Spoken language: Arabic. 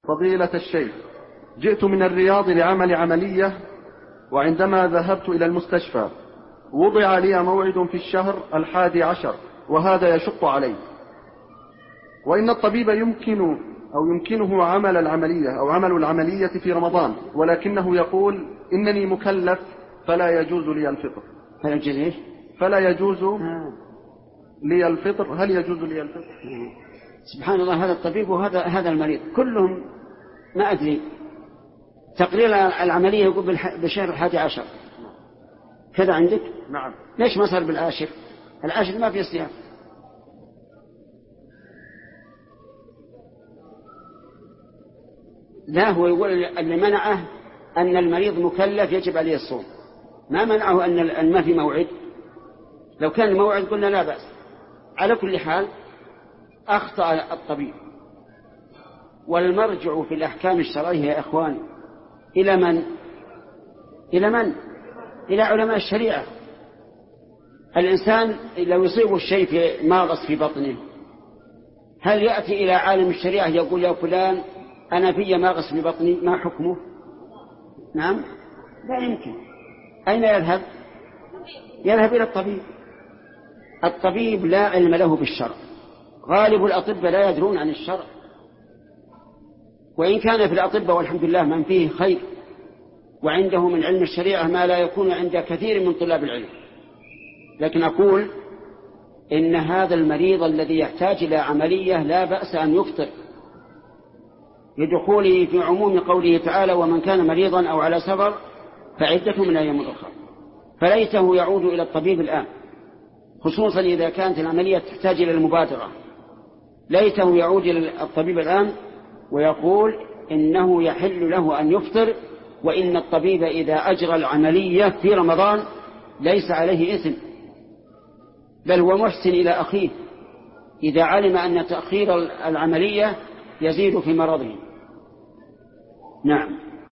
فضيلة الشيخ، جئت من الرياض لعمل عملية، وعندما ذهبت إلى المستشفى وضع لي موعد في الشهر 11، وهذا يشق علي، وإن الطبيب يمكنه عمل العملية في رمضان، ولكنه يقول إنني مكلف فلا يجوز لي الفطر. فلا يجوز لي الفطر. هل يجوز لي الفطر؟ سبحان الله، هذا الطبيب وهذا المريض كلهم ما أدري. تقرير العملية يقول بشهر 11 كذا عندك؟ نعم. ليش ما صار بالعاشر؟ العاشر ما في صيام. لا، هو يقول اللي منعه أن المريض مكلف يجب عليه الصوم، ما منعه أن ما في موعد. لو كان الموعد قلنا لا بأس. على كل حال أخطأ الطبيب، والمرجع في الأحكام الشرعية يا إخواني إلى من؟ إلى علماء الشريعة. الإنسان لو يصيب الشيء في ماغص في بطنه، هل يأتي إلى عالم الشريعة يقول يا فلان أنا في ماغص في بطني، ما حكمه؟ نعم، لا يمكن. أين يذهب؟ يذهب إلى الطبيب. الطبيب لا علم له بالشرع، غالب الأطباء لا يدرون عن الشرع، وإن كان في الأطباء والحمد لله من فيه خير، وعنده من علم الشريعة ما لا يكون عند كثير من طلاب العلم. لكن أقول إن هذا المريض الذي يحتاج إلى عملية لا بأس أن يفطر لدخوله في عموم قوله تعالى ومن كان مريضا أو على سفر فعدة من أيام أخرى، فليته يعود إلى الطبيب الآن، خصوصا إذا كانت العملية تحتاج إلى المبادرة. ليته يعود إلى الطبيب الآن ويقول إنه يحل له أن يفطر، وإن الطبيب إذا أجرى العملية في رمضان ليس عليه إثم، بل هو محسن إلى أخيه إذا علم أن تأخير العملية يزيد في مرضه. نعم.